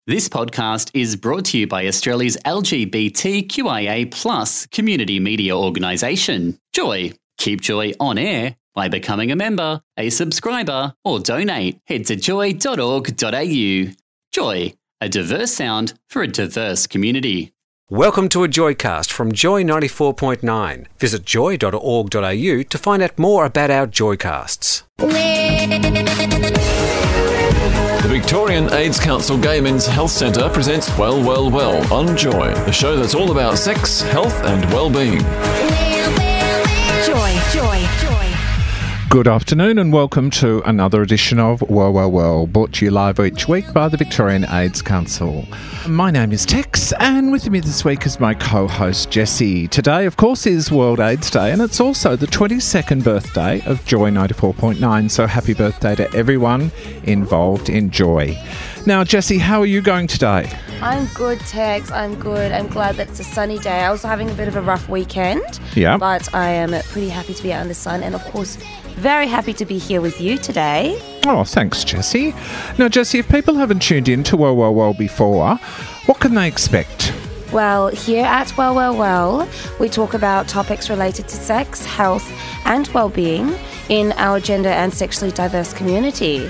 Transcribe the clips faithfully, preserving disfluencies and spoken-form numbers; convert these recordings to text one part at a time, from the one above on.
This podcast is brought to you by Australia's L G B T Q I A plus community media organisation, Joy. Keep Joy on air by becoming a member, a subscriber, or donate. Head to joy dot org dot a u. Joy, a diverse sound for a diverse community. Welcome to a Joycast from Joy ninety-four point nine. Visit joy dot org dot a u to find out more about our Joycasts. The Victorian AIDS Council Gay Men's Health Centre presents Well, Well, Well on Joy, the show that's all about sex, health and well-being. Joy, joy, joy. Good afternoon and welcome to another edition of Well, Well, Well, brought to you live each week by the Victorian AIDS Council. My name is Tex and with me this week is my co-host Jessie. Today, of course, is World AIDS Day and it's also the twenty-second birthday of Joy ninety-four point nine, so happy birthday to everyone involved in Joy. Now, Jessie, how are you going today? I'm good, Tex. I'm good. I'm glad that it's a sunny day. I was having a bit of a rough weekend. Yeah. But I am pretty happy to be out in the sun and, of course, very happy to be here with you today. Oh, thanks, Jessie. Now, Jessie, if people haven't tuned in to Well, Well, Well before, what can they expect? Well, here at Well, Well, Well, we talk about topics related to sex, health and well-being in our gender and sexually diverse community.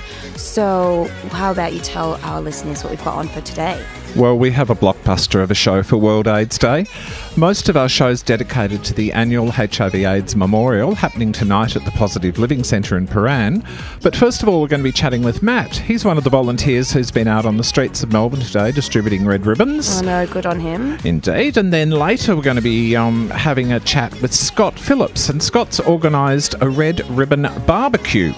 So how about you tell our listeners what we've got on for today? Well, we have a blockbuster of a show for World AIDS Day. Most of our shows dedicated to the annual H I V AIDS Memorial happening tonight at the Positive Living Centre in Paran. But first of all, we're going to be chatting with Matt. He's one of the volunteers who's been out on the streets of Melbourne today distributing red ribbons. Oh no, good on him. Indeed. And then later we're going to be um, having a chat with Scott Phillips. And Scott's organised a red ribbon barbecue.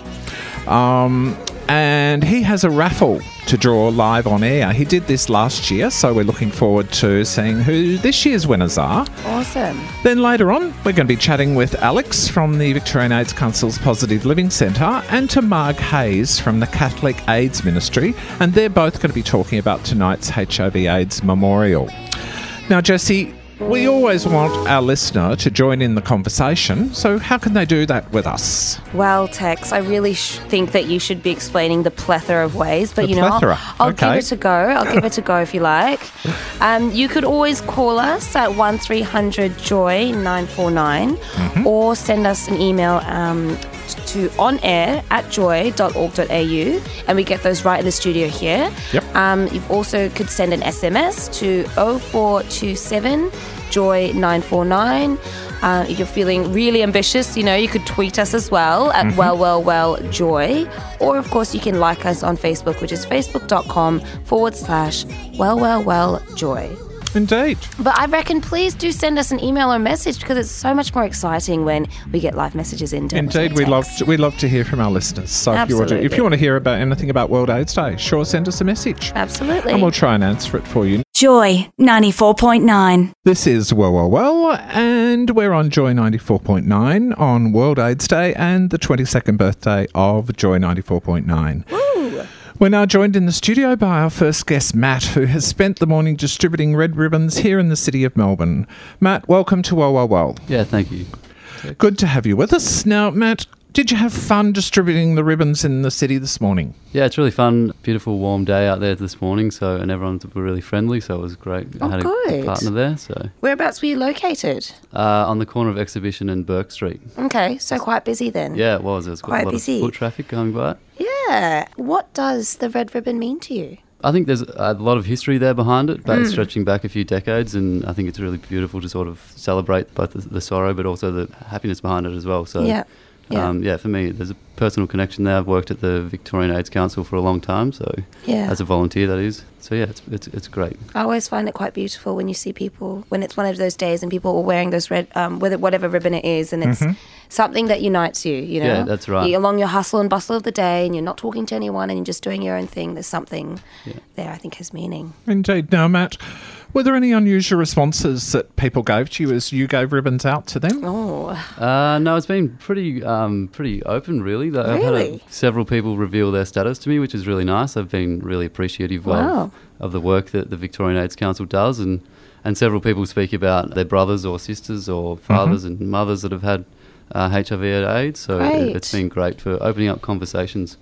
Um... And he has a raffle to draw live on air. He did this last year, so we're looking forward to seeing who this year's winners are. Awesome. Then later on, we're going to be chatting with Alex from the Victorian AIDS Council's Positive Living Centre and to Marg Hayes from the Catholic AIDS Ministry, and they're both going to be talking about tonight's H I V AIDS Memorial. Now, Jessie, we always want our listener to join in the conversation, so how can they do that with us? Well, Tex, I really sh- think that you should be explaining the plethora of ways, but The you know, plethora. I'll, I'll Okay. give it a go. I'll give it a go if you like. Um, you could always call us at one three hundred joy nine four nine Mm-hmm. or send us an email um, to onair at joy dot org dot a u and we get those right in the studio here. Yep. Um, you also could send an S M S to oh four two seven joy nine four nine. Uh, if you're feeling really ambitious, you know, you could tweet us as well at Mm-hmm. well, well, well, joy. Or, of course, you can like us on Facebook, which is facebook.com forward slash well, well, well, joy. Indeed. But I reckon please do send us an email or message because it's so much more exciting when we get live messages in. don't Indeed, we, we love Tex? to, we love to hear from our listeners. So if you, want to, if Absolutely. you want to hear about anything about World AIDS Day, sure, send us a message. Absolutely. And we'll try and answer it for you. Joy ninety-four point nine. This is Well, Well, Well, and we're on Joy ninety-four point nine on World AIDS Day and the twenty-second birthday of Joy ninety-four point nine. Ooh. We're now joined in the studio by our first guest, Matt, who has spent the morning distributing red ribbons here in the city of Melbourne. Matt, welcome to Well, Well, Well. Yeah, thank you. Good to have you with us. Now, Matt, did you have fun distributing the ribbons in the city this morning? Yeah, it's really fun. Beautiful, warm day out there this morning, so and everyone's really friendly, so it was great. Oh, I had a good. good partner there, so Whereabouts were you located? uh, on the corner of Exhibition and Burke Street. Okay, so quite busy then. Yeah, it was. There was Quite a lot busy. of foot traffic going by. Yeah. What does the red ribbon mean to you? I think there's a lot of history there behind it, Hmm. but stretching back a few decades, and I think it's really beautiful to sort of celebrate both the, the sorrow, but also the happiness behind it as well. So, Yeah. Yeah. Um, yeah, for me, there's a personal connection there. I've worked at the Victorian AIDS Council for a long time, so Yeah. as a volunteer, that is. So yeah, it's it's it's great. I always find it quite beautiful when you see people, when it's one of those days and people are wearing those red, um, whether whatever ribbon it is, and it's something that unites you, you know? Yeah, that's right. You're along your hustle and bustle of the day and you're not talking to anyone and you're just doing your own thing. There's something there I think has meaning. Indeed. Now, Matt, were there any unusual responses that people gave to you as you gave ribbons out to them? Oh, Uh, no, it's been pretty um, pretty open, really. I've had Really? a, several people reveal their status to me, which is really nice. I've been really appreciative Wow. of, of the work that the Victorian AIDS Council does, and, and several people speak about their brothers or sisters or fathers and mothers that have had uh, H I V AIDS. So it, Great. it's been great for opening up conversations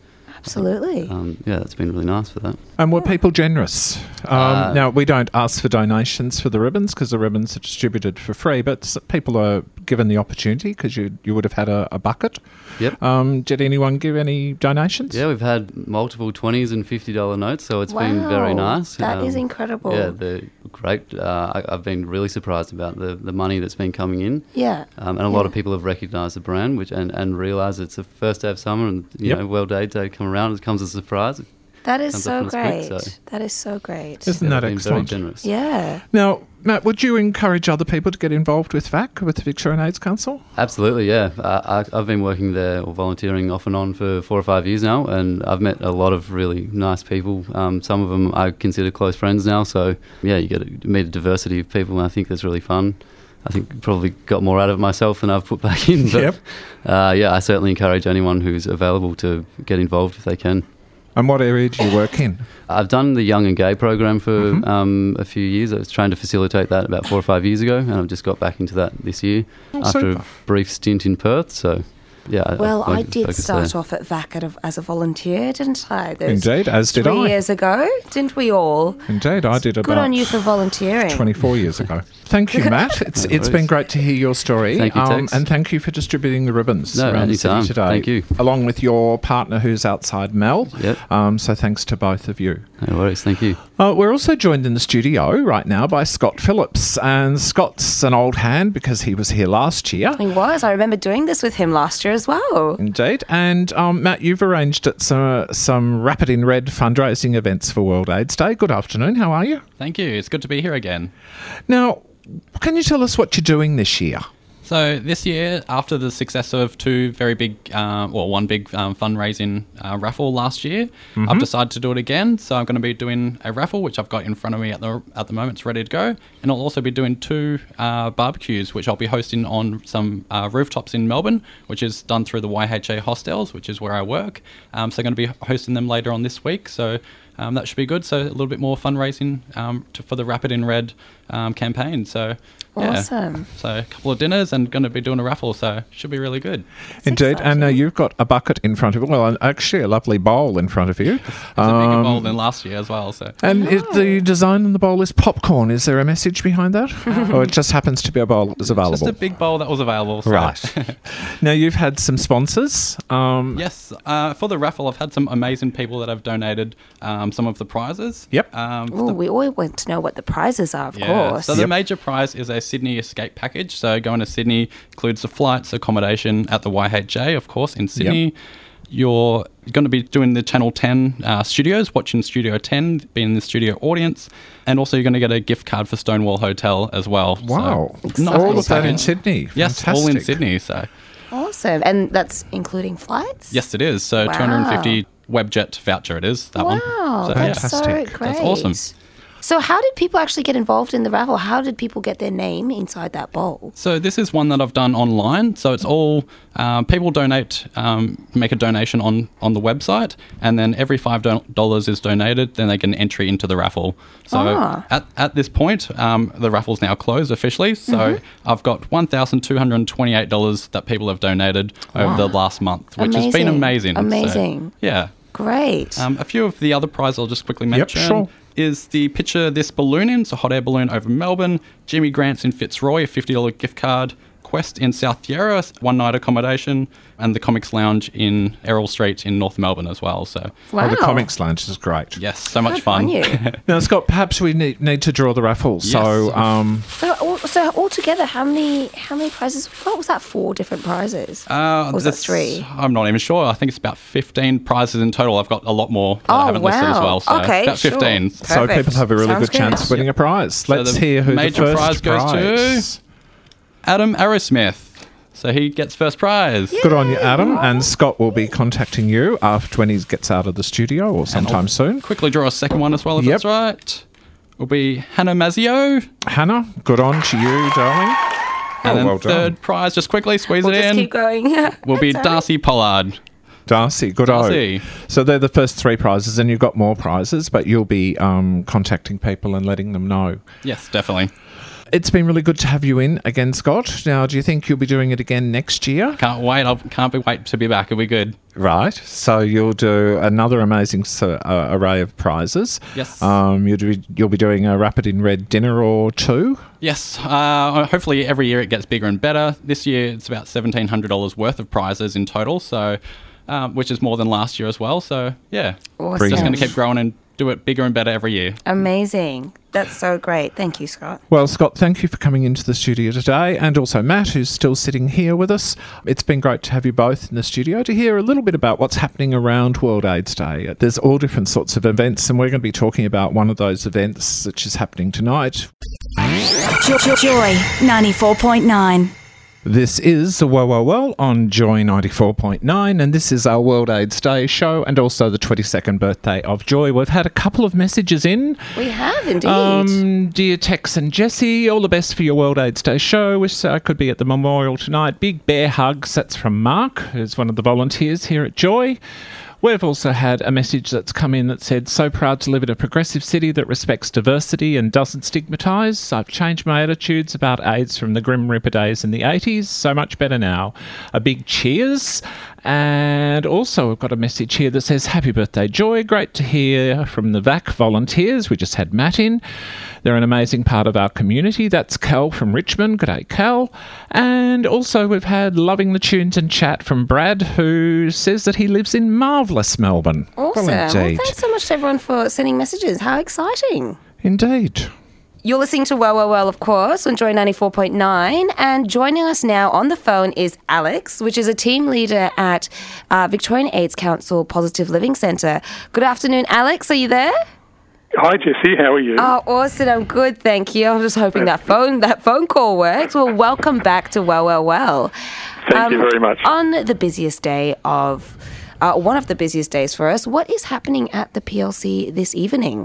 Absolutely. Um, yeah, that's been really nice for that. And were people generous? Um, Uh, now, we don't ask for donations for the ribbons because the ribbons are distributed for free, but s- people are given the opportunity because you you would have had a, a bucket. Yep. Um, did anyone give any donations? Yeah, we've had multiple twenties and fifty dollar notes, so it's been very Wow, nice. that is Um, incredible. Yeah, they're great. Uh, I, I've been really surprised about the, the money that's been coming in. Yeah. Um, and a lot Yeah. of people have recognised the brand which and, and realised it's the first day of summer and, you Yep. know, World AIDS Day come around, it comes as a surprise. That is Comes so up on a great. script, so- That is so great. Isn't Yeah, that they've been excellent? very generous. Yeah. Now, Matt, would you encourage other people to get involved with V A C, with the Victorian AIDS Council? Absolutely, yeah. I, I, I've been working there or volunteering off and on for four or five years now, and I've met a lot of really nice people. Um, some of them I consider close friends now, so yeah, you get to meet a diversity of people, and I think that's really fun. I think probably got more out of it myself than I've put back in. But, Yep. uh, yeah, I certainly encourage anyone who's available to get involved if they can. And what area do you work in? I've done the Young and Gay program for Mhm. um, a few years. I was trying to facilitate that about four or five years ago, and I've just got back into that this year Oh, after super. a brief stint in Perth. So, yeah. I- Well, I've I did focused start there. off at V A C at a- as a volunteer, didn't I? Those Indeed, as did three I. years ago, didn't we all? Indeed, I did Good about on you for volunteering. twenty-four years ago. Thank you, Matt. It's No it's been worries. great to hear your story. Thank you, Tex. and thank you for distributing the ribbons No, around the city anytime. today. Thank you. Along with your partner who's outside Mel. Yep. Um, so thanks to both of you. No worries. Thank you. Uh, we're also joined in the studio right now by Scott Phillips. And Scott's an old hand because he was here last year. He was. I remember doing this with him last year as well. Indeed. And um, Matt, you've arranged at some, some Rapid in Red fundraising events for World AIDS Day. Good afternoon. How are you? Thank you. It's good to be here again. Now, can you tell us what you're doing this year? So this year, after the success of two very big, uh, well, one big um, fundraising uh, raffle last year, I've decided to do it again. So I'm going to be doing a raffle, which I've got in front of me at the at the moment. It's ready to go. And I'll also be doing two uh, barbecues, which I'll be hosting on some uh, rooftops in Melbourne, which is done through the Y H A hostels, which is where I work. Um, so I'm going to be hosting them later on this week. So um, that should be good. So a little bit more fundraising um, to, for the Rapid in Red um, campaign. So yeah. Awesome. So a couple of dinners and going to be doing a raffle, so should be really good. Indeed. And uh, exciting. you've got a bucket in front of you. Well, actually, a lovely bowl in front of you. It's a bigger Um, bowl than last year as well. So And it, the design on the bowl is popcorn. Is there a message behind that? or it just happens to be a bowl that was available? just a big bowl that was available. So. Right. Now, you've had some sponsors. Um, Yes, uh, for the raffle, I've had some amazing people that have donated um, some of the prizes. Yep. Um, Oh, the- we always want to know what the prizes are, of yeah. course. So the Yep. major prize is a Sydney escape package. So going to Sydney includes the flights, accommodation at the Y H A, of course, in Sydney. You're going to be doing the Channel ten uh, studios, watching Studio ten, being in the studio audience, and also you're going to get a gift card for Stonewall Hotel as well. So, Wow. nice All little of that in package. Sydney. Yes, all in Fantastic. Sydney. So Awesome. And that's including flights? yes, it is. So Wow. two hundred fifty Webjet voucher it is, that one. Wow, So, that's yeah. so Fantastic. great. That's awesome. So how did people actually get involved in the raffle? How did people get their name inside that bowl? So this is one that I've done online. So it's all uh, people donate, um, make a donation on, on the website, and then every five dollars is donated, then they get an entry into the raffle. So Ah. at, at this point, um, the raffle's now closed officially. So Mm-hmm. I've got one thousand two hundred twenty-eight dollars that people have donated over the last month, which has been Amazing. amazing. So, Amazing. yeah. Great. Um, a few of the other prizes I'll just quickly Yep, mention sure. is the Picture This Balloon In, it's a hot air balloon over Melbourne, Jimmy Grant's in Fitzroy, a fifty dollars gift card, Quest in South Yarra, one night accommodation, and the Comics Lounge in Errol Street in North Melbourne as well. So, wow. Oh, the Comics Lounge is great. yes, so much Good fun. on you. Now, Scott, perhaps we need, need to draw the raffle. So, Yes. um, So, all- so altogether, how many how many prizes? What was that? Four different prizes. Uh, Or was that that's- three? I'm not even sure. I think it's about fifteen prizes in total. I've got a lot more that I Oh, haven't listed as wow. well. So Okay, about sure. fifteen. so Perfect. people have a really Sounds good chance good. of winning a prize. So Let's the hear who major the prize first goes to- prize. Adam Arrowsmith. So he gets first prize. Good on you, Adam. And Scott will be contacting you after when he gets out of the studio or sometime soon. Quickly draw a second one as well, if Yep. that's right. Will be Hannah Mazzio. Hannah, good on to you, darling. And Oh, then well third done. prize, just quickly squeeze We'll it just in, keep going. will be That's all right. Darcy Pollard. Darcy, good Darcy. So they're the first three prizes, and you've got more prizes, but you'll be um, contacting people and letting them know. Yes, definitely. It's been really good to have you in again, Scott. Now, do you think you'll be doing it again next year? Can't wait. I can't be wait to be back. It'll be good. Right. So you'll do another amazing uh, array of prizes. Yes. Um, you'll, do, you'll be doing a Rapid in Red dinner or two. Yes. Uh, hopefully every year it gets bigger and better. This year it's about seventeen hundred dollars worth of prizes in total, so um, which is more than last year as well. So, yeah. Awesome. Just going to keep growing and do it bigger and better every year. Amazing. That's so great. Thank you, Scott. Well, Scott, thank you for coming into the studio today, and also Matt, who's still sitting here with us. It's been great to have you both in the studio to hear a little bit about what's happening around World AIDS Day. There's all different sorts of events, and we're going to be talking about one of those events, which is happening tonight. Joy ninety-four point nine. This is the Well, Well, Well on Joy ninety-four point nine, and this is our World AIDS Day show and also the twenty-second birthday of Joy. We've had a couple of messages in. We have, indeed. Um, dear Tex and Jesse, all the best for your World AIDS Day show. Wish I could be at the memorial tonight. Big bear hugs. That's from Mark, who's one of the volunteers here at Joy. We've also had a message that's come in that said, so proud to live in a progressive city that respects diversity and doesn't stigmatise. I've changed my attitudes about AIDS from the Grim Reaper days in the eighties. So much better now. A big cheers. And also we've got a message here that says, happy birthday, Joy. Great to hear from the V A C volunteers. We just had Matt in. They're an amazing part of our community. That's Cal from Richmond. G'day, Cal. And also we've had Loving the Tunes and Chat from Brad, who says that he lives in marvellous Melbourne. Awesome. Well, thanks so much to everyone for sending messages. How exciting. Indeed. You're listening to Well, Well, Well, of course, on Joy ninety-four point nine. And joining us now on the phone is Alex, which is a team leader at uh, Victorian AIDS Council Positive Living Centre. Good afternoon, Alex. Are you there? Hi, Jesse. How are you? Oh, awesome. I'm good, thank you. I'm just hoping that phone that phone call works. Well, welcome back to Well, Well, Well. Thank um, you very much. On the busiest day of, uh, one of the busiest days for us, what is happening at the P L C this evening?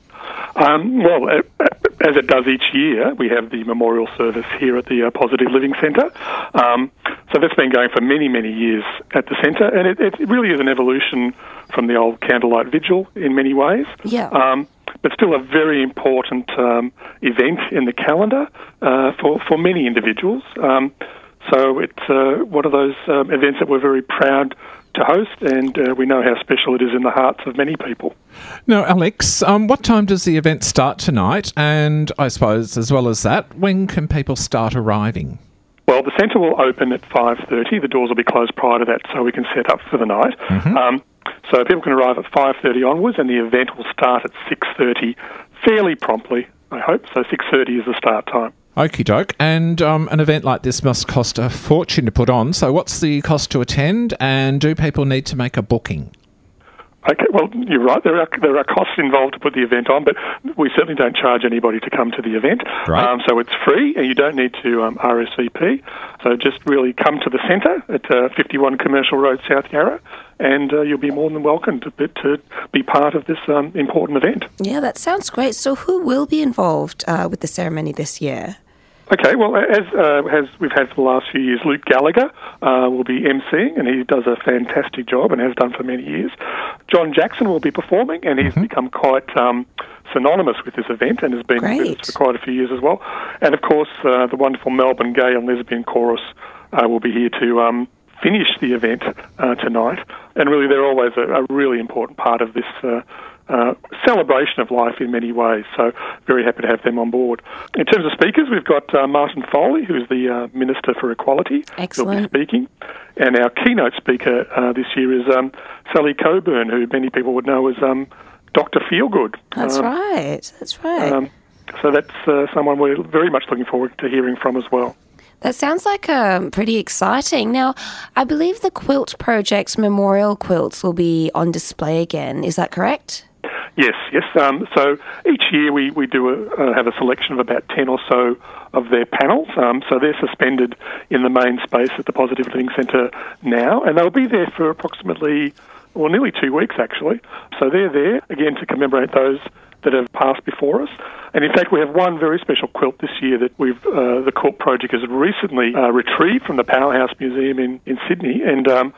Um, well, as it does each year, we have the memorial service here at the uh, Positive Living Centre. Um, so that's been going for many, many years at the centre, and it, it really is an evolution from the old candlelight vigil in many ways. Yeah. Um, but still a very important um, event in the calendar uh, for, for many individuals. Um, so it's uh, one of those um, events that we're very proud to host, and uh, we know how special it is in the hearts of many people. Now, Alex, um, what time does the event start tonight? And I suppose, as well as that, when can people start arriving? Well, the centre will open at five thirty. The doors will be closed prior to that so we can set up for the night. Mm-hmm. Um, so people can arrive at five thirty onwards, and the event will start at six thirty fairly promptly, I hope. So six thirty is the start time. Okie doke. And um, an event like this must cost a fortune to put on. So what's the cost to attend, and do people need to make a booking? Okay, well, you're right. There are there are costs involved to put the event on, but we certainly don't charge anybody to come to the event. Right. Um, so it's free, and you don't need to um, R S V P. So just really come to the centre at uh, fifty-one Commercial Road, South Yarra, and uh, you'll be more than welcome to, to be part of this um, important event. Yeah, that sounds great. So who will be involved uh, with the ceremony this year? Okay, well, as uh, as we've had for the last few years, Luke Gallagher uh, will be emceeing, and he does a fantastic job and has done for many years. John Jackson will be performing, and he's mm-hmm. become quite um, synonymous with this event and has been Great. with us for quite a few years as well. And, of course, uh, the wonderful Melbourne Gay and Lesbian Chorus uh, will be here to um, finish the event uh, tonight. And really, they're always a, a really important part of this uh Uh, celebration of life in many ways, so very happy to have them on board. In terms of speakers, we've got uh, Martin Foley, who's the uh, Minister for Equality. Excellent. He'll be speaking. And our keynote speaker uh, this year is um, Sally Coburn, who many people would know as um, Doctor Feelgood. That's um, right, that's right. Um, so that's uh, someone we're very much looking forward to hearing from as well. That sounds like um, pretty exciting. Now, I believe the Quilt Project's memorial quilts will be on display again. Is that correct? Yes, yes. Um, so each year we, we do a, uh, have a selection of about ten or so of their panels. Um, so they're suspended in the main space at the Positive Living Centre now, and they'll be there for approximately, well, nearly two weeks actually. So they're there, again, to commemorate those that have passed before us. And in fact, we have one very special quilt this year that we've, uh, the Quilt Project has recently uh, retrieved from the Powerhouse Museum in, in Sydney, and um,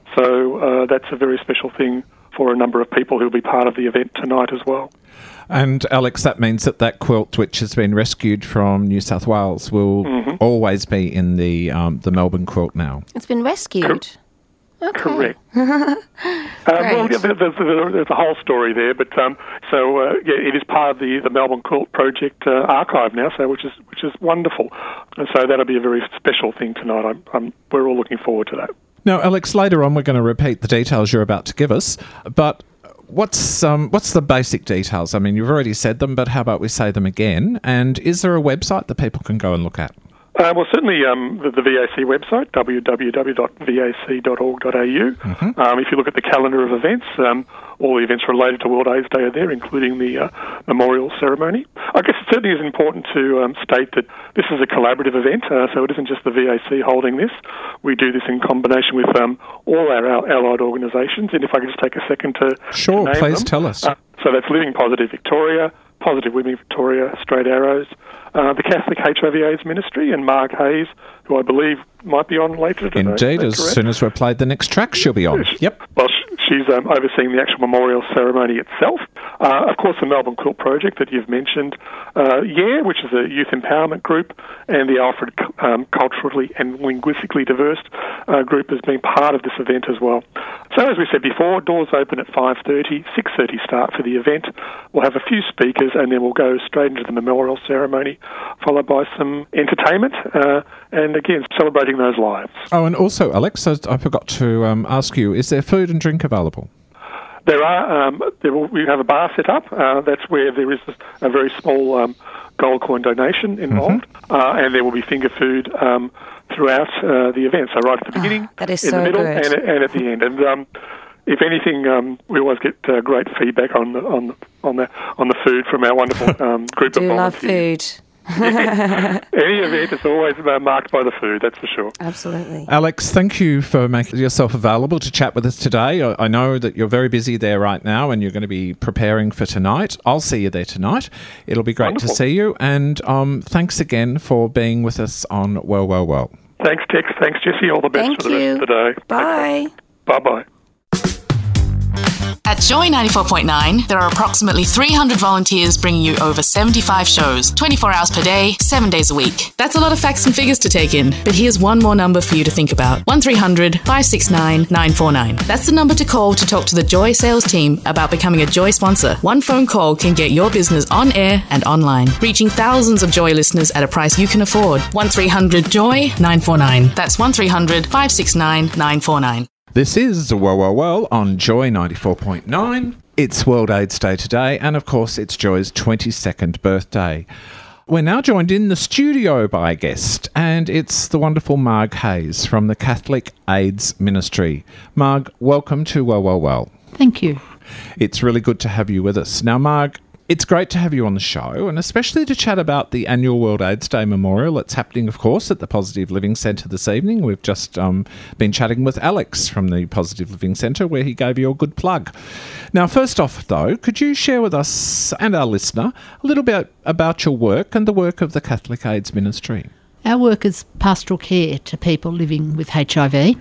So uh, that's a very special thing for a number of people who'll be part of the event tonight as well. And Alex, that means that that quilt, which has been rescued from New South Wales, will mm-hmm. always be in the um, the Melbourne quilt now. It's been rescued. Cor- okay. Correct. um, well, yeah, there's, there's, there's a whole story there, but um, so uh, yeah, it is part of the, the Melbourne Quilt Project uh, archive now, so which is which is wonderful. And so that'll be a very special thing tonight. I'm, I'm, we're all looking forward to that. Now, Alex, later on we're going to repeat the details you're about to give us, but what's um, what's the basic details? I mean, you've already said them, but how about we say them again? And is there a website that people can go and look at? Uh, well, certainly um, the, the V A C website, w w w dot v a c dot org dot a u. Mm-hmm. Um, if you look at the calendar of events, um, all the events related to World AIDS Day are there, including the uh, memorial ceremony. I guess it certainly is important to um, state that this is a collaborative event, uh, so it isn't just the V A C holding this. We do this in combination with um, all our, our allied organisations, and if I could just take a second to Sure, to name please them. tell us. Uh, so that's Living Positive Victoria, Positive Women Victoria, Straight Arrows, uh, the Catholic H I V AIDS Ministry, and Marg Hayes, who I believe might be on later today. Indeed, as correct? soon as we've played the next track, she'll be on. Yep. Well, she's um, overseeing the actual memorial ceremony itself. Uh, of course, the Melbourne Quilt Project that you've mentioned, uh, yeah, which is a youth empowerment group, and the Alfred um, Culturally and Linguistically Diverse uh, group has been part of this event as well. So, as we said before, doors open at five thirty, six thirty start for the event. We'll have a few speakers, and then we'll go straight into the memorial ceremony, followed by some entertainment, uh, and again, celebrating those lives. Oh, and also, Alex, I forgot to um, ask you, is there food and drink available? There are. Um, there will, we have a bar set up. Uh, that's where there is a very small um, gold coin donation involved, mm-hmm. uh, and there will be finger food um, throughout uh, the event. So right at the beginning, oh, that is in so the middle, good. and, and at the end. And um, if anything, um, we always get uh, great feedback on the on the on the on the food from our wonderful um, group Do of volunteers. love food. Any event is always marked by the food, that's for sure. Absolutely. Alex, thank you for making yourself available to chat with us today. I know that you're very busy there right now and you're going to be preparing for tonight. I'll see you there tonight. It'll be great Wonderful. to see you. And um, thanks again for being with us on Well, Well, Well. Thanks, Tex. Thanks, Jesse. All the best Thank for the you. rest of the day. Bye. Bye-bye. At Joy ninety-four point nine, there are approximately three hundred volunteers bringing you over seventy-five shows, twenty-four hours per day, seven days a week. That's a lot of facts and figures to take in, but here's one more number for you to think about. one three hundred, five six nine, nine four nine. That's the number to call to talk to the Joy sales team about becoming a Joy sponsor. One phone call can get your business on air and online, reaching thousands of Joy listeners at a price you can afford. one three hundred, joy, nine four nine. That's one three hundred, five six nine, nine four nine. This is Well, Well, Well on Joy ninety-four point nine. It's World AIDS Day today, and of course it's Joy's twenty-second birthday. We're now joined in the studio by a guest, and it's the wonderful Marg Hayes from the Catholic AIDS Ministry. Marg, welcome to Well, Well, Well. Thank you. It's really good to have you with us. Now, Marg, it's great to have you on the show, and especially to chat about the annual World AIDS Day Memorial. It's happening, of course, at the Positive Living Centre this evening. We've just um, been chatting with Alex from the Positive Living Centre, where he gave you a good plug. Now, first off, though, could you share with us and our listener a little bit about your work and the work of the Catholic AIDS Ministry? Our work is pastoral care to people living with H I V.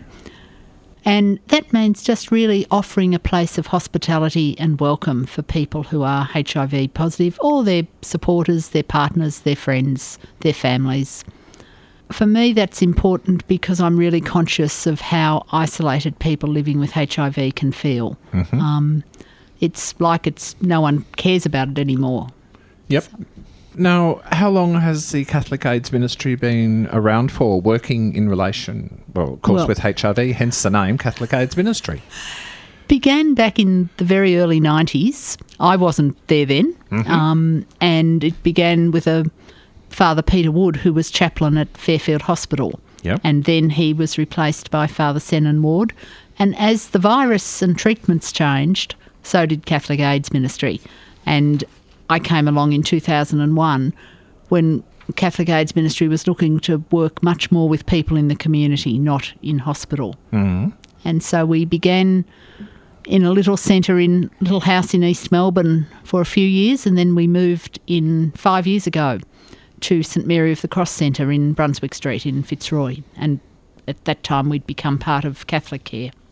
And that means just really offering a place of hospitality and welcome for people who are H I V positive, or their supporters, their partners, their friends, their families. For me, that's important because I'm really conscious of how isolated people living with H I V can feel. Mm-hmm. Um, it's like it's no one cares about it anymore. Yep. So. Now, how long has the Catholic AIDS Ministry been around for, working in relation, well, of course, well, with H I V, hence the name Catholic AIDS Ministry? Began back in the very early nineties. I wasn't there then. Mm-hmm. Um, and it began with a Father Peter Wood, who was chaplain at Fairfield Hospital. Yep. And then he was replaced by Father Senan Ward. And as the virus and treatments changed, so did Catholic AIDS Ministry. And I came along in two thousand one when Catholic AIDS Ministry was looking to work much more with people in the community, not in hospital. Mm-hmm. And so we began in a little centre in a little house in East Melbourne for a few years, and then we moved in five years ago to St Mary of the Cross Centre in Brunswick Street in Fitzroy. And at that time we'd become part of Catholic Care.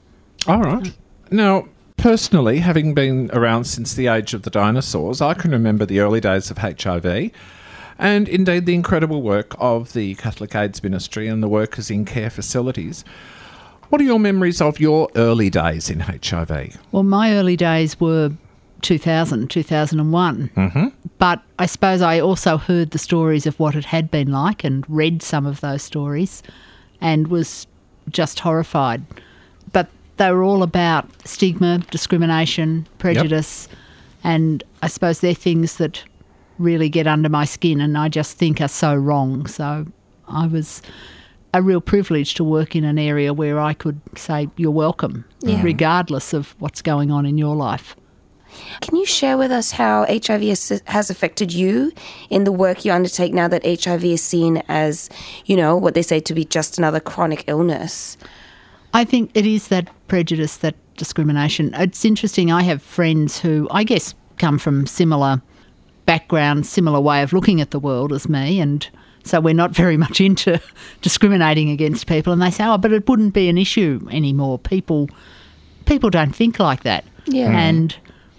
All right. Now, personally, having been around since the age of the dinosaurs, I can remember the early days of H I V and indeed the incredible work of the Catholic AIDS Ministry and the workers in care facilities. What are your memories of your early days in H I V? Well, my early days were two thousand, two thousand one. Mm-hmm. But I suppose I also heard the stories of what it had been like and read some of those stories and was just horrified. But they were all about stigma, discrimination, prejudice, yep. and I suppose they're things that really get under my skin and I just think are so wrong. So I was a real privilege to work in an area where I could say you're welcome, yeah. regardless of what's going on in your life. Can you share with us how H I V has, has affected you in the work you undertake now that H I V is seen as, you know, what they say to be just another chronic illness? I think it is that prejudice, that discrimination. It's interesting, I have friends who I guess come from similar background, similar way of looking at the world as me, and so we're not very much into discriminating against people, and they say, oh, but it wouldn't be an issue anymore. People people don't think like that. Yeah. And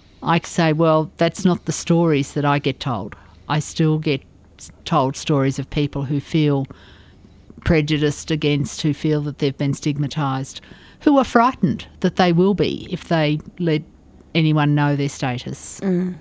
I say, well, that's not the stories that I get told. I still get told stories of people who feel prejudiced against, who feel that they've been stigmatised, who are frightened that they will be if they let anyone know their status. Mm.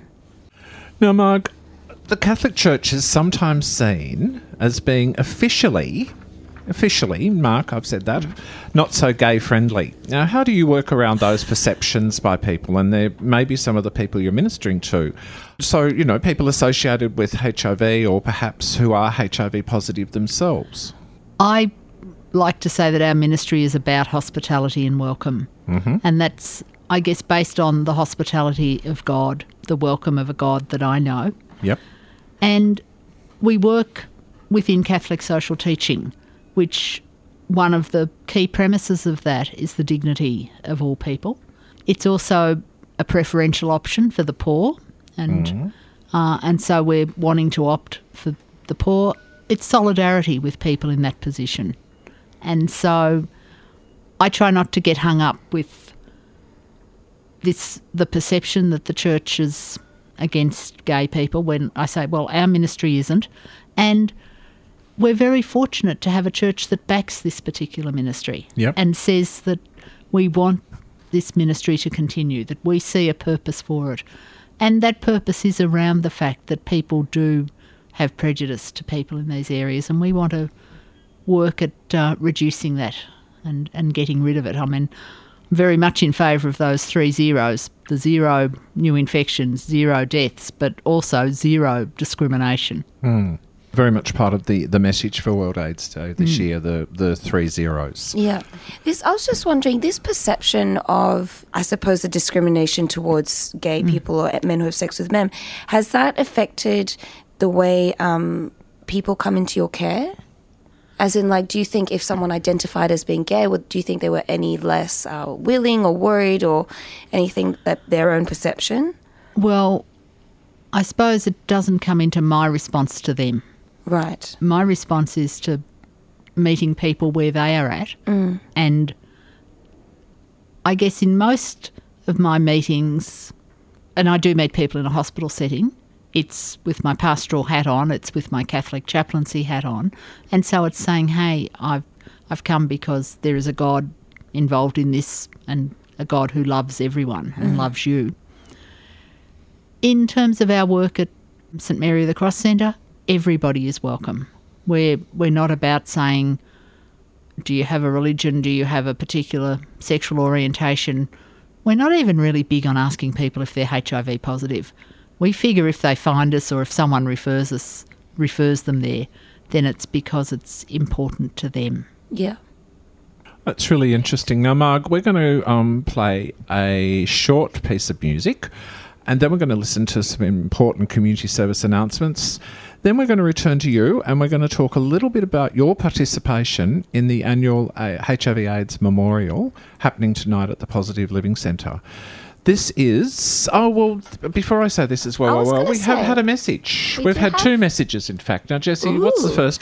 Now, Marg, the Catholic Church is sometimes seen as being officially, officially, Mark, I've said that, not so gay-friendly. Now, how do you work around those perceptions by people, and there may be some of the people you're ministering to? So, you know, people associated with H I V or perhaps who are H I V positive themselves. I like to say that our ministry is about hospitality and welcome. Mm-hmm. And that's, I guess, based on the hospitality of God, the welcome of a God that I know. Yep. And we work within Catholic social teaching, which one of the key premises of that is the dignity of all people. It's also a preferential option for the poor, and mm-hmm. uh, and so we're wanting to opt for the poor. It's solidarity with people in that position. And so I try not to get hung up with this, the perception that the church is against gay people, when I say, well, our ministry isn't. And we're very fortunate to have a church that backs this particular ministry yep. and says that we want this ministry to continue, that we see a purpose for it. And that purpose is around the fact that people do have prejudice to people in these areas, and we want to work at uh, reducing that and, and getting rid of it. I mean, very much in favour of those three zeros, the zero new infections, zero deaths, but also zero discrimination. Mm. Very much part of the, the message for World AIDS Day this Mm. year, the, the three zeros. Yeah. This, I was just wondering, this perception of, I suppose, the discrimination towards gay Mm. people or men who have sex with men, has that affected the way um, people come into your care? As in, like, do you think if someone identified as being gay, would, do you think they were any less uh, willing or worried or anything, that their own perception? Well, I suppose it doesn't come into my response to them. Right. My response is to meeting people where they are at. Mm. And I guess in most of my meetings, and I do meet people in a hospital setting, it's with my pastoral hat on, it's with my Catholic chaplaincy hat on, and so it's saying, hey, I've I've come because there is a God involved in this, and a God who loves everyone and Mm. loves you. In terms of our work at St Mary of the Cross Centre, everybody is welcome. We're, we're not about saying, do you have a religion, do you have a particular sexual orientation? We're not even really big on asking people if they're H I V positive. We figure if they find us or if someone refers us, refers them there, then it's because it's important to them. Yeah. That's really interesting. Now, Marg, we're going to um, play a short piece of music, and then we're going to listen to some important community service announcements. Then we're going to return to you, and we're going to talk a little bit about your participation in the annual uh, H I V AIDS Memorial happening tonight at the Positive Living Centre. This is... Oh, well, before I say this as well, well, well we say, have had a message. we We've do had have- two messages, in fact. Now, Jessie, what's the Ooh. first one?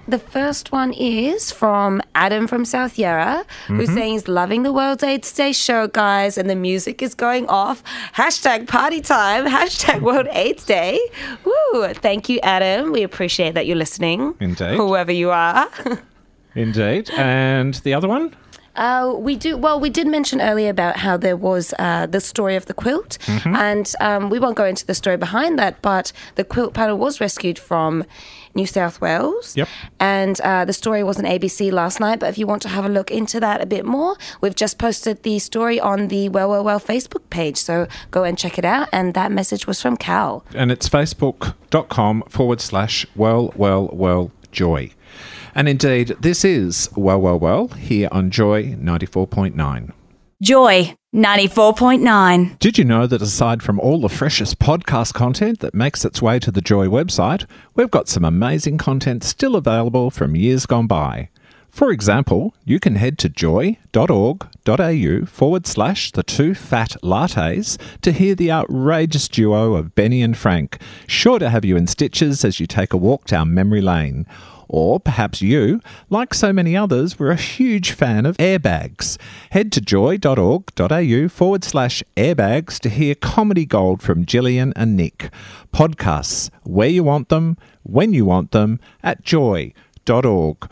The first one is from Adam from South Yarra, who's Mhm. saying he's loving the World AIDS Day show, guys, and the music is going off. Hashtag party time, hashtag World AIDS Day. Woo! Thank you, Adam. We appreciate that you're listening. Indeed. Whoever you are. Indeed. And the other one? Uh, we do well. We did mention earlier about how there was uh, the story of the quilt, Mhm. and um, we won't go into the story behind that. But the quilt panel was rescued from New South Wales. Yep. And uh, the story was on A B C last night. But if you want to have a look into that a bit more, we've just posted the story on the Well Well Well Facebook page. So go and check it out. And that message was from Cal. And it's facebook.com forward slash well, well, well, joy. And indeed, this is Well, Well, Well here on Joy ninety-four point nine. Joy ninety-four point nine. Did you know that aside from all the freshest podcast content that makes its way to the Joy website, we've got some amazing content still available from years gone by? For example, you can head to joy.org.au forward slash the two fat lattes to hear the outrageous duo of Benny and Frank, sure to have you in stitches as you take a walk down memory lane. Or perhaps you, like so many others, were a huge fan of airbags. Head to joy.org.au forward slash airbags to hear comedy gold from Gillian and Nick. Podcasts where you want them, when you want them, at joy.org.au.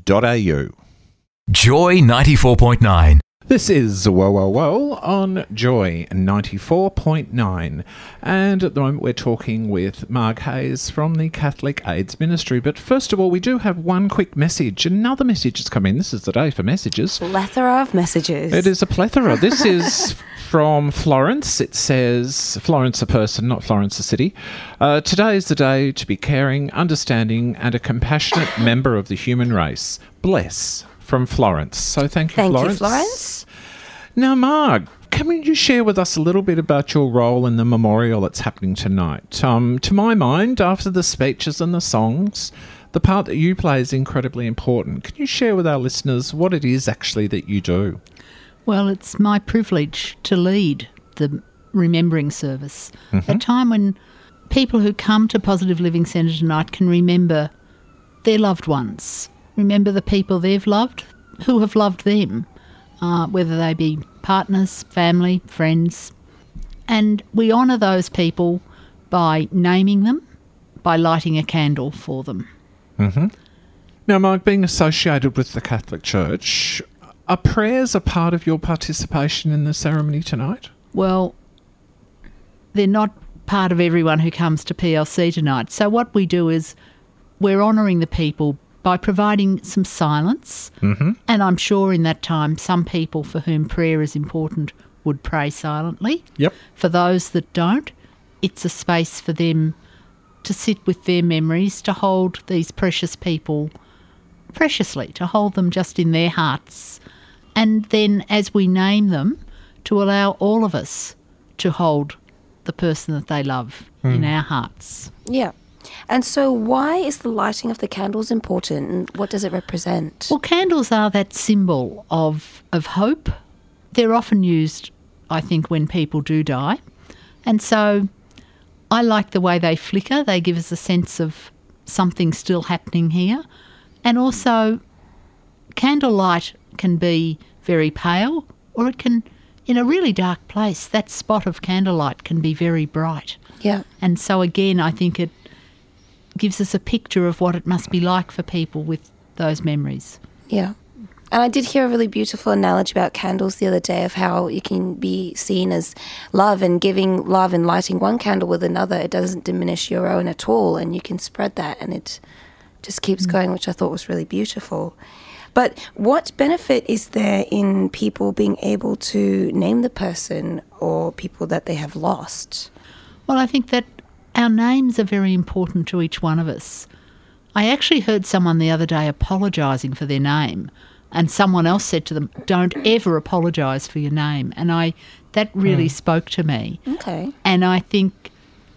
Joy ninety-four point nine. This is Well, Well, Well on Joy ninety-four point nine. And at the moment we're talking with Marg Hayes from the Catholic AIDS Ministry. But first of all, we do have one quick message. Another message has come in. This is the day for messages. Plethora of messages. It is a plethora. This is from Florence. It says, Florence a person, not Florence a city. Uh, today is the day to be caring, understanding and a compassionate member of the human race. Bless. From Florence. So thank you, Thank Florence. you, Florence. Now, Marg, can you share with us a little bit about your role in the memorial that's happening tonight? Um, to my mind, after the speeches and the songs, the part that you play is incredibly important. Can you share with our listeners what it is actually that you do? Well, it's my privilege to lead the remembering service, Mhm. a time when people who come to Positive Living Centre tonight can remember their loved ones, remember the people they've loved, who have loved them, uh, whether they be partners, family, friends. And we honour those people by naming them, by lighting a candle for them. Mm-hmm. Now, Marg, being associated with the Catholic Church, are prayers a part of your participation in the ceremony tonight? Well, they're not part of everyone who comes to P L C tonight. So what we do is we're honouring the people by providing some silence. Mm-hmm. And I'm sure in that time some people for whom prayer is important would pray silently. Yep. For those that don't, it's a space for them to sit with their memories, to hold these precious people preciously, to hold them just in their hearts. And then as we name them, to allow all of us to hold the person that they love Mm. in our hearts. Yeah. And so why is the lighting of the candles important and what does it represent? Well, candles are that symbol of of hope. They're often used, I think, when people do die. And so I like the way they flicker. They give us a sense of something still happening here. And also, candlelight can be very pale, or it can, in a really dark place, that spot of candlelight can be very bright. Yeah. And so again, I think it gives us a picture of what it must be like for people with those memories. Yeah. And I did hear a really beautiful analogy about candles the other day of how you can be seen as love, and giving love and lighting one candle with another, it doesn't diminish your own at all, and you can spread that and it just keeps Mm. going, which I thought was really beautiful. But what benefit is there in people being able to name the person or people that they have lost? Well, I think that our names are very important to each one of us. I actually heard someone the other day apologising for their name, and someone else said to them, "Don't ever apologise for your name." And I that really Mm. spoke to me. Okay. And I think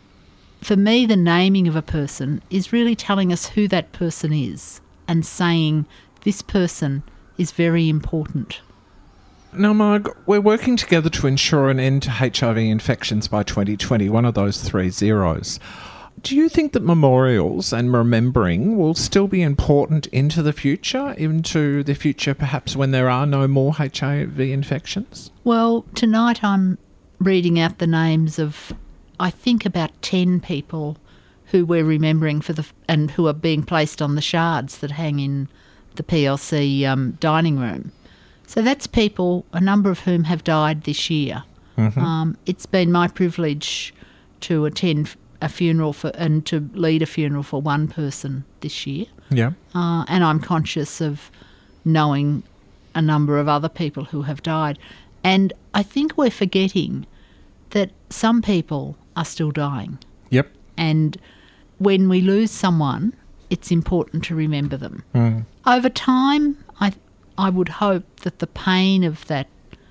for me, the naming of a person is really telling us who that person is and saying this person is very important. Now, Marg, we're working together to ensure an end to H I V infections by twenty twenty, one of those three zeros. Do you think that memorials and remembering will still be important into the future, into the future perhaps when there are no more H I V infections? Well, tonight I'm reading out the names of, I think, about ten people who we're remembering for the and who are being placed on the shards that hang in the P L C um, dining room. So that's people, a number of whom have died this year. Mm-hmm. Um, it's been my privilege to attend a funeral for and to lead a funeral for one person this year. Yeah. Uh, and I'm conscious of knowing a number of other people who have died. And I think we're forgetting that some people are still dying. Yep. And when we lose someone, it's important to remember them. Mm. Over time, I I would hope that the pain of that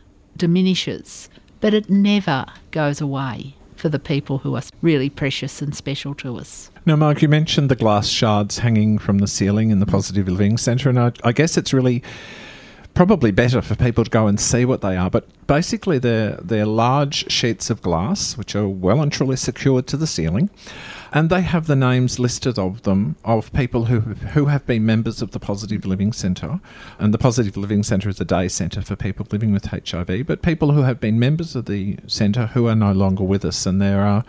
diminishes, but it never goes away for the people who are really precious and special to us. Now, Mark, you mentioned the glass shards hanging from the ceiling in the Positive Living Centre, and I, I guess it's really probably better for people to go and see what they are, but basically they're, they're large sheets of glass which are well and truly secured to the ceiling, and they have the names listed of them of people who who have been members of the Positive Living Centre. And the Positive Living Centre is a day centre for people living with H I V, but people who have been members of the centre who are no longer with us. And there are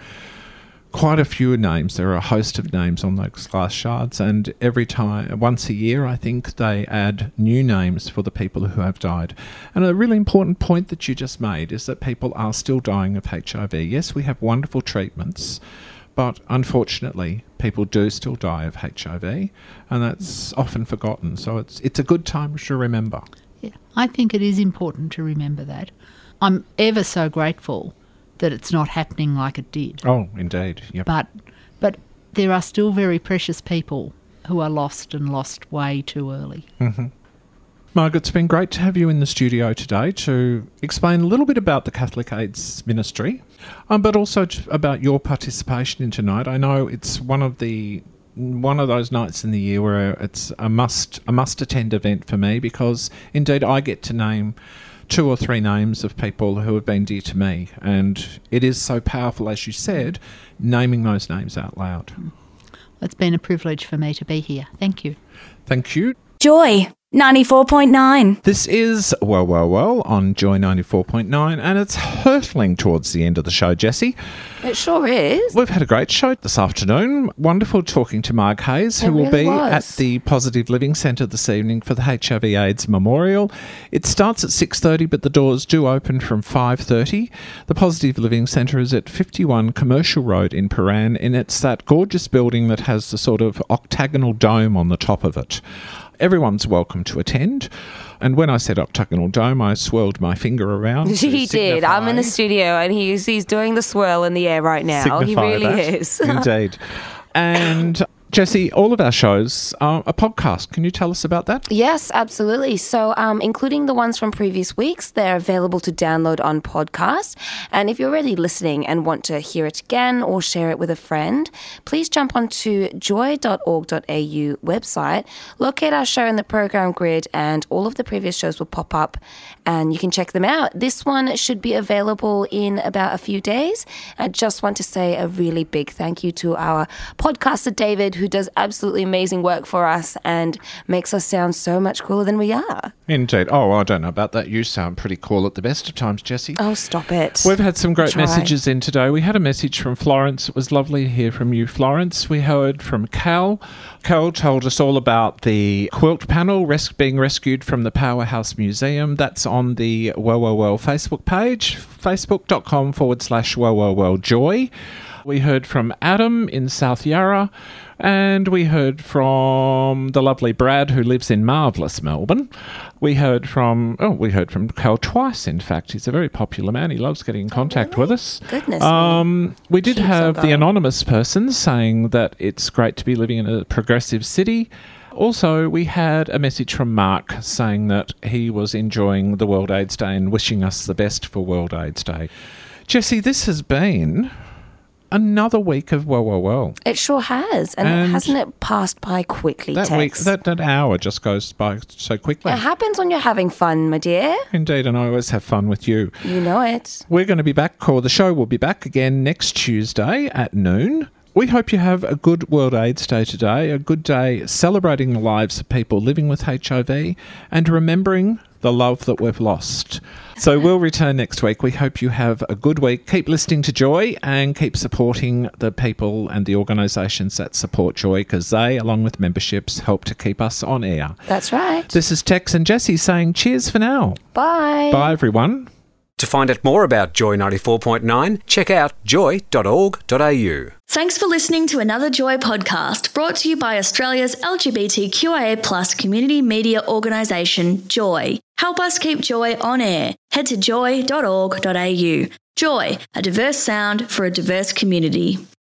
quite a few names. There are a host of names on those glass shards, and every time, once a year, I think they add new names for the people who have died. And a really important point that you just made is that people are still dying of H I V. Yes, we have wonderful treatments, but unfortunately, people do still die of H I V, and that's often forgotten. So it's it's a good time to remember. Yeah, I think it is important to remember that. I'm ever so grateful that it's not happening like it did. Oh, indeed. Yep. But but there are still very precious people who are lost and lost way too early. Mm-hmm. Margaret, it's been great to have you in the studio today to explain a little bit about the Catholic AIDS Ministry, um, but also t- about your participation in tonight. I know it's one of the one of those nights in the year where it's a must a must attend event for me, because indeed I get to name two or three names of people who have been dear to me, and it is so powerful, as you said, naming those names out loud. It's been a privilege for me to be here. Thank you. Thank you. Joy ninety-four point nine. This is Well, Well, Well on Joy ninety-four point nine, and it's hurtling towards the end of the show, Jessie. It sure is. We've had a great show this afternoon. Wonderful talking to Marg Hayes, who It will really be was. at the Positive Living Centre this evening for the H I V AIDS Memorial. It starts at six thirty, but the doors do open from five thirty. The Positive Living Centre is at fifty-one Commercial Road in Paran, and it's that gorgeous building that has the sort of octagonal dome on the top of it. Everyone's welcome to attend. And when I said octagonal dome, I swirled my finger around. to He did. signify- I'm in the studio and he's he's doing the swirl in the air right now. He signify really that. is. Indeed. And Jessie, all of our shows are a podcast. Can you tell us about that? Yes, absolutely. So, um, including the ones from previous weeks, they're available to download on podcast. And if you're already listening and want to hear it again or share it with a friend, please jump onto joy dot org dot a u website, locate our show in the program grid, and all of the previous shows will pop up and you can check them out. This one should be available in about a few days. I just want to say a really big thank you to our podcaster, David, who does absolutely amazing work for us and makes us sound so much cooler than we are. Indeed. Oh, I don't know about that. You sound pretty cool at the best of times, Jessie. Oh, stop it. We've had some great Try. messages in today. We had a message from Florence. It was lovely to hear from you, Florence. We heard from Cal. Cal told us all about the quilt panel res- being rescued from the Powerhouse Museum. That's on the Well, Well, Well Facebook page, facebook.com forward slash Well, Well, Well Joy. We heard from Adam in South Yarra, and we heard from the lovely Brad, who lives in marvellous Melbourne. We heard from, oh, we heard from Cal twice, in fact. He's a very popular man. He loves getting in contact with us. Goodness Um, me. we did Keeps on have the going. anonymous person saying that it's great to be living in a progressive city. Also, we had a message from Mark saying that he was enjoying the World AIDS Day and wishing us the best for World AIDS Day. Jessie, this has been another week of Well, Well, Well. It sure has. And, And hasn't it passed by quickly, That Tex? week, that, that hour just goes by so quickly. It happens when you're having fun, my dear. Indeed, and I always have fun with you. You know it. We're going to be back, or the show will be back again next Tuesday at noon. We hope you have a good World AIDS Day today, a good day celebrating the lives of people living with H I V and remembering the love that we've lost. So we'll return next week. We hope you have a good week. Keep listening to Joy and keep supporting the people and the organisations that support Joy, because they, along with memberships, help to keep us on air. That's right. This is Tex and Jessie saying cheers for now. Bye. Bye, everyone. To find out more about Joy ninety-four point nine, check out joy dot org dot a u. Thanks for listening to another Joy podcast brought to you by Australia's L G B T Q I A plus community media organisation, Joy. Help us keep Joy on air. Head to joy dot org dot a u. Joy, a diverse sound for a diverse community.